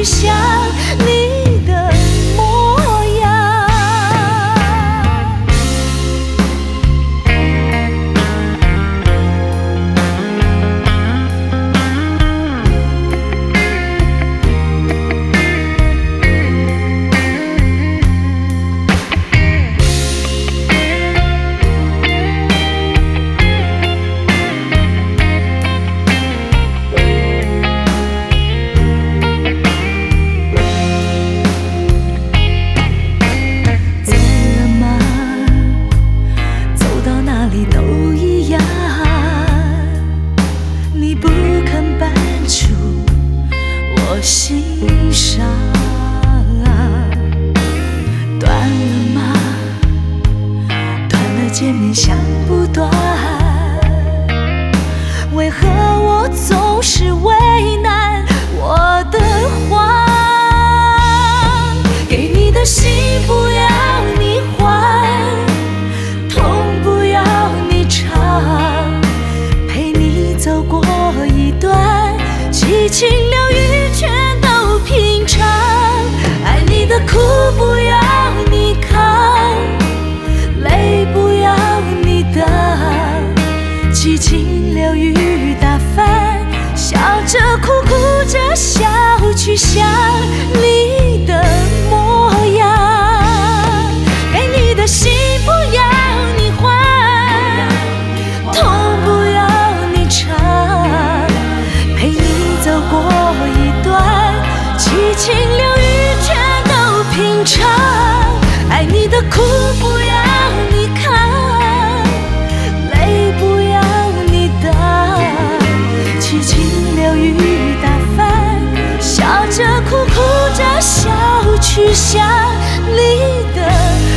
去想你的模样。心上断了吗？断了见面想不断，为何我总是为难我的谎？给你的幸福要你还，痛不要你尝，陪你走过一段激情流语全都品尝，爱你的苦不要你扛，泪不要你挡，激情流语打翻，笑着哭哭着笑去想你的模样。给你的幸福要你还，痛不要你尝，陪你走过一段激情流语全都品尝，爱你的苦不要你扛，泪不要你挡，激情流语打翻，笑着哭哭着笑去想你的